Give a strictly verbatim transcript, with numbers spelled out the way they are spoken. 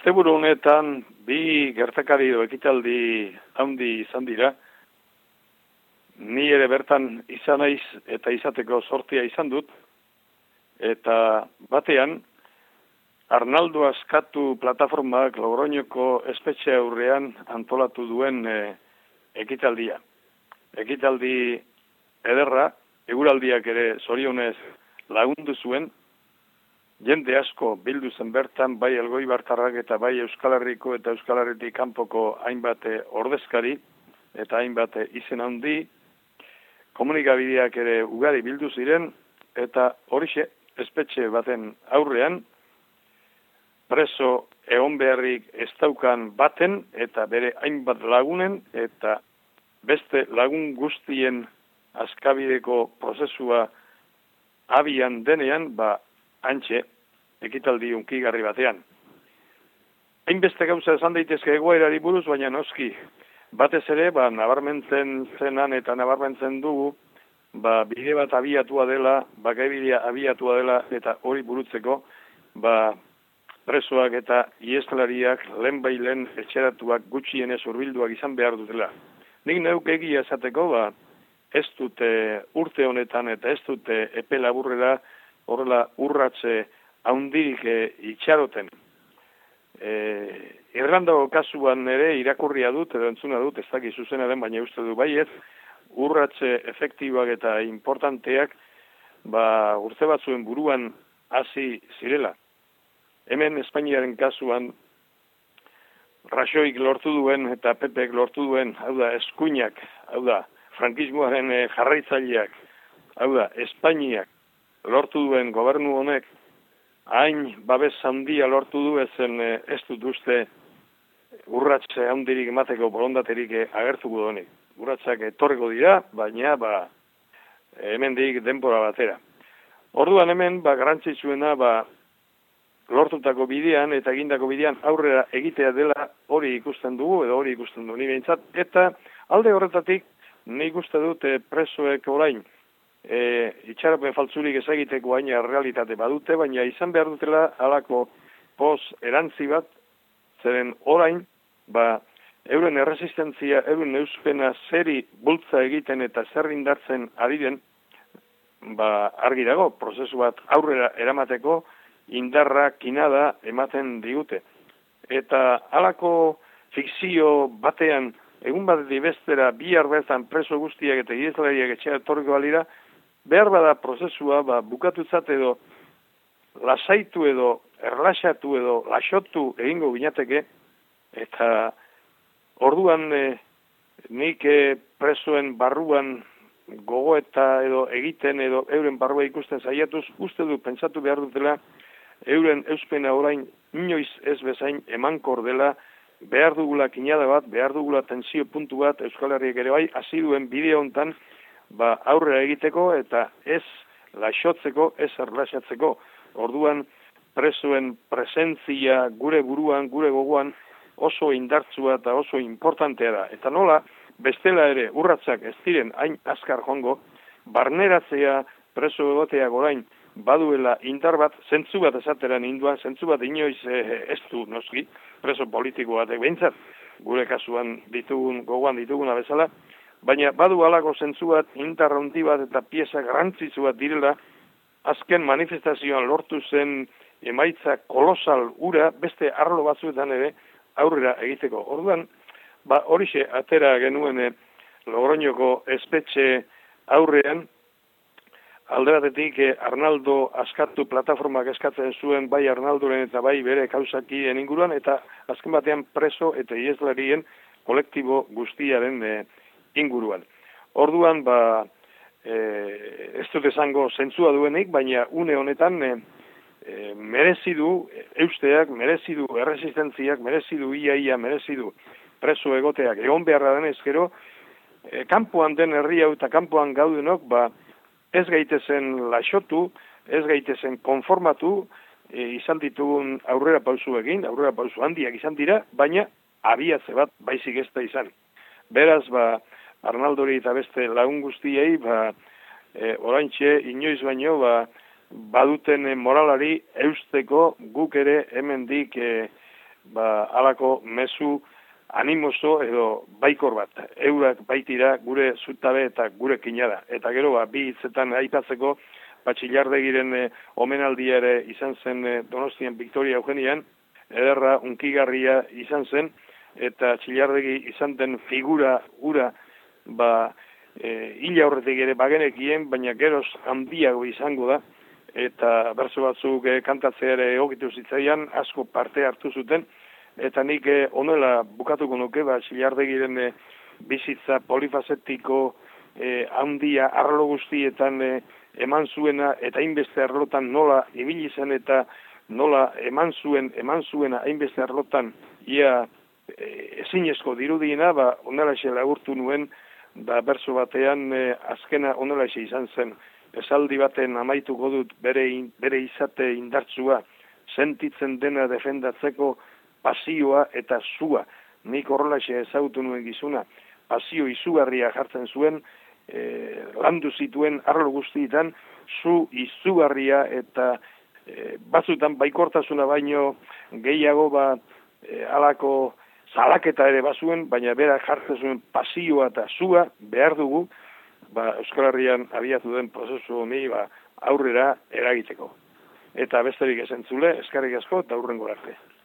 Asteburu honetan bi gertakari edo ekitaldi handi izan dira. Ni ere bertan izan naiz eta izateko sortia izan dut. Eta batean, Arnaldo Askatu plataformak Logroñoko espetxe aurrean antolatu duen e, ekitaldia. Ekitaldi ederra, eguraldiak ere zorionez lagundu zuen, jende asko bildu zen bertan, bai Elgoibartarrak eta bai Euskal Herriko eta Euskal Herritik kanpoko hainbat ordezkari eta hainbat izen handi, komunikabideak ere ugari bildu ziren, eta horixe, espetxe baten aurrean, preso egon beharrik ez daukan baten eta bere hainbat lagunen eta beste lagun guztien askabideko prozesua abian denean, ba, antxe, ekitaldi unkigarri batean. Hainbeste gauza esan daitezke egoerari buruz, baina noski, batez ere, ba, nabarmentzen zenan eta nabarmentzen dugu, ba, bide bat abiatua dela, bakaibidea abiatua dela, eta hori burutzeko, ba, presoak eta iesklariak lehenbailen etxeratuak gutxienez hurbilduak izan behar dutela. Nik neuk egia esateko, ba, ez dute urte honetan eta ez dute epe laburrera horrela urratze haundirik e, itxaroten. E, Irlandako kasuan ere irakurria dut, edo entzuna dut, ez dakit zuzena den, baina uste du baiet, urratze efektiboak eta importanteak ba, urte batzuen buruan hasi zirela. Hemen Espainiaren kasuan Rajoyk lortu duen eta Pepek lortu duen, hau da, eskuinak, hau da, frankismoaren e, jarraitzaileak, hau da, Espainiak lortu duen gobernu honek, hain babes handia lortu du ezen e, ez dut uste urratze handirik emateko borondaterik e, agertuko donik. Urratsak etorriko dira, baina ba, hemendik denbora batera. Orduan hemen, ba, garrantzitsuena, ba, lortutako bidean eta egindako bidean aurrera egitea dela hori ikusten dugu, edo hori ikusten du ni behintzat, eta alde horretatik nik uste dut e, presoek orain e, itxarapen faltzurik ezagiteko haina realitate badute, baina izan behar dutela halako pos erantzi bat, zeren orain, ba, euren erresistentzia, euren euspena zeri bultza egiten eta zer indartzen ari den, ba, argi dago, prozesu bat aurrera eramateko, indarra, kinada ematen digute. Eta halako fikzio batean, egun bat bestera bihar bertan preso guztiak eta ireslariak etxea etorriko balira, behar bada prozesua ba, bukatutzat edo lasaitu edo erlaxatu edo laxotu egingo ginateke, eta orduan e, nik e, presoen barruan gogoeta edo egiten edo euren barrua ikusten saiatuz, uste du pentsatu behar dutela euren euspena orain inoiz ez bezain emankor dela, behar dugula kinada bat, behar dugula tensio puntu bat Euskal Herriak ere bai, hasi duen bideo hontan ba, aurrera egiteko eta ez laxotzeko, ez erlaxatzeko. Orduan presoen presentzia gure buruan, gure gogoan oso indartsua eta oso importantea da. Eta nola, bestela ere urratsak ez diren hain azkar joango, barneratzea preso egoteak orain baduela indar bat, zentzu bat esateran induan, zentzu bat inoiz eh, ez du noski, preso politiko batek behintzat, gure kasuan ditugun, gogoan dituguna bezala, baina badu halako zentzu bat, indar handi bat eta pieza garrantzitsu bat direla, azken manifestazioan lortu zen emaitza kolosal ura, beste arlo batzuetan ere aurrera egiteko. Orduan, ba horixe atera genuen eh, Logroñoko espetxe aurrean, alde batetik eh, Arnaldo Askatu plataformak eskatzen zuen bai Arnaldoren eta bai bere kausakien inguruan, eta azken batean preso eta ieslarien kolektibo guztiaren eh, inguruan. Orduan, ba, eh, ez dut esango zentzua duenik, baina une honetan eh, eh, merezi du eusteak, merezi du erresistentziak, merezi du iaia, merezi du preso egoteak egon beharra denez gero, eh, kanpoan den herri hau eta kanpoan gaudenok, ba, ez gaitezen laxotu, ez gaitezen konformatu, e, izan ditugun aurrera pausuekin, aurrera pausu handiak izan dira, baina abiatze bat baizik ez da izan. Beraz, ba, Arnaldori eta beste lagun guztiei, ba, e, oraintxe, inoiz baino, ba, baduten moralari eusteko guk ere hemendik e, ba, alako mezu animoso edo baikor bat. Eurak baitira gure zutabe eta gure kinada. Eta gero, ba, bi hitzetan aipatzeko, ba, Txillardegiren e, omenaldia ere izan zen e, Donostian Victoria Eugenian, ederra unkigarria izan zen, eta Txillardegi izan den figura gura, ba, e, hila horretik ere bagenekien, baina geroz handiago izango da, eta berso batzuk e, kantatzea ere egokitu zitzaian, asko parte hartu zuten, eta nik eh, onela bukatuko nuke, ba, Txillardegiren eh, bizitza polifazetiko eh, handia arlo guztietan eh, eman zuena, eta hainbeste arlotan nola ibili zen, eta nola eman zuen, eman zuena hainbeste arlotan, ia eh, ezinezko dirudiena, ba, onela xe lagurtu nuen, ba, berso batean eh, azkena onela xe izan zen, esaldi baten amaituko dut bere, in, bere izate indartsua, sentitzen dena defendatzeko pasioa eta zua. Nik horrelaxe ezagutu nuen gizuna, pasio izugarria jartzen zuen, e, landu zituen arlo guztietan, zu izugarria eta e, batzutan baikortasuna baino gehiago ba, e, alako salaketa ere bazuen, baina bera jartzen zuen pasioa eta zua behar dugu, ba, Euskal Herrian abiatu den prozesu honi ba, aurrera eragiteko. Eta besterik esentzule, eskarrik asko eta aurrengo arte.